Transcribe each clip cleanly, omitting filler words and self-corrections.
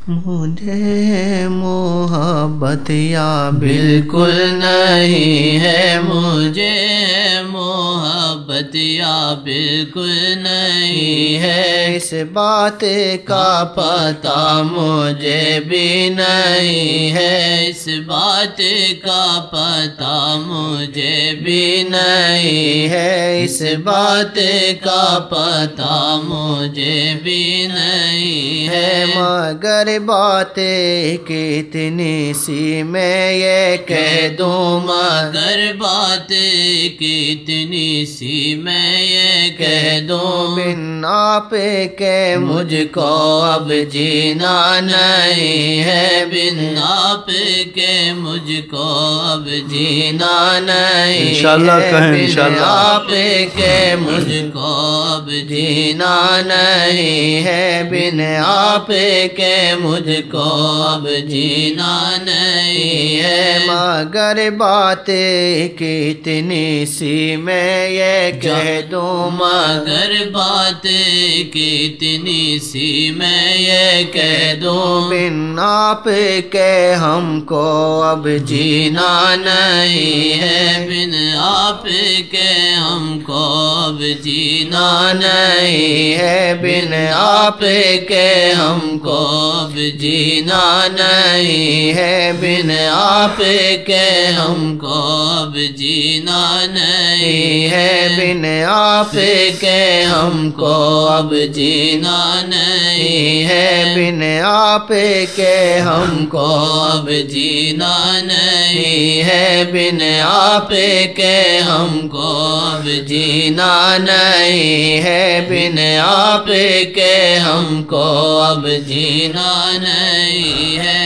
مجھے محبت یا بالکل نہیں ہے، مجھے محبت یا بالکل نہیں ہے، اس بات کا پتہ مجھے بھی نہیں ہے، اس بات کا پتہ مجھے بھی نہیں ہے، اس بات کا پتہ مجھے بھی نہیں ہے، مگر باتیں کتنی سی میں یہ کہہ دوں، مگر باتیں کتنی سی میں یہ کہہ دوں، بن آپ کے مجھ کو اب جینا نہیں ہے، بن آپ کے مجھ کو اب جینا نہیں ہے، انشاءاللہ کہیں انشاءاللہ، آپ کے مجھ کو اب جینا نہیں ہے، بن آپ کے مجھ کو اب جینا نہیں ہے، مگر باتیں کتنی سی میں یہ کہہ دوں، مگر باتیں کتنی سی میں یہ کہہ دوں، بن آپ کے ہم کو اب جینا نہیں ہے، بن آپ کے ہم کو اب جینا نہیں ہے، بن آپ کے ہم کو اب جینا نہیں ہے، بن آپ کے ہم کو اب جینا نہیں ہے، بن آپ کے ہم کو اب جینا نہیں ہے، بن آپ کے ہم کو اب جینا نہیں ہے، بن آپ کے ہم کو اب جینا نہیں ہے، بن آپ کے ہم کو اب جینا نہیں ہے،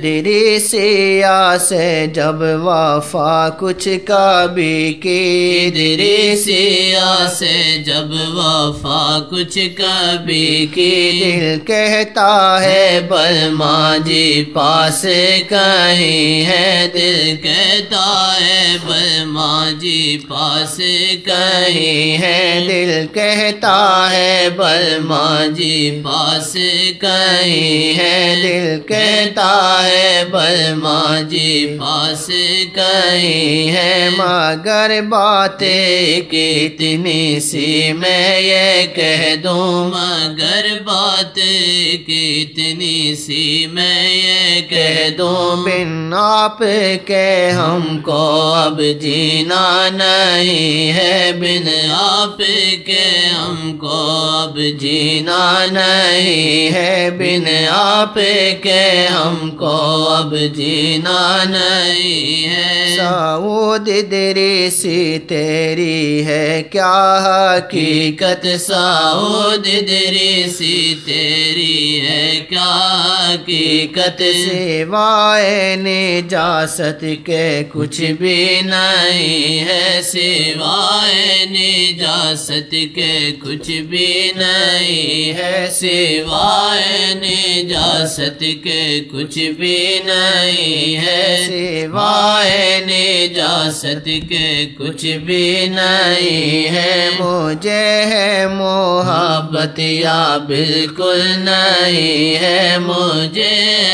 ادریسیہ سے جب وفا کچھ کبھی کی، ادریسیہ سے جب وفا کچھ کبھی کی، دل کہتا ہے بلما جی پاس کہیں ہے، دل کہتا ہے بلما جی پاس کہیں ہے، دل کہتا ہے بلما جی پاس کہیں ہے، دل کہتا ہے بلما جی پاس کہیں ہے، مگر باتیں کتنی سی میں یہ کہہ دوں، مگر باتیں کتنی سی میں یہ کہہ دوں، بن آپ کے ہم کو اب جینا نہیں ہے، بن آپ کے ہم کو اب جینا نہیں ہے، بن آپ کے ہم کو اب جینا نہیں ہے، سعود ادریسی تیری ہے کیا حقیقت، سعود ادریسی تیری ہے کیا حقیقت، سوائے نجاست کے کچھ بھی نہیں ہے، سوائے نجاست کے کچھ بھی نہیں ہے، سوائے نجاست کے کچھ بھی نہیں ہے، سوائے نجاست کے کچھ بھی نہیں ہے، مجھے ہے محبت یا بالکل نہیں ہے، مجھے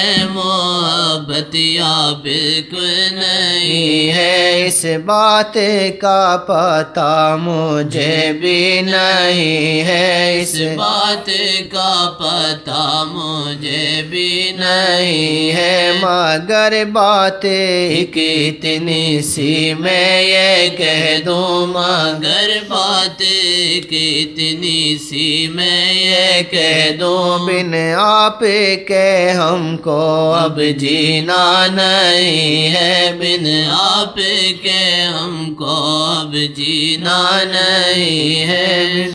محبت یا بالکل نہیں ہے، اس بات کا پتہ مجھے بھی نہیں ہے، اس بات کا پتہ مجھے بھی نہیں ہے، مگر باتیں کتنی سی میں یہ کہہ دوں، مگر باتیں کتنی سی میں یہ کہہ دوں، بن آپ کے ہم کو اب جینا نہیں ہے، بن آپ کے ہم کو اب جینا نہیں ہے۔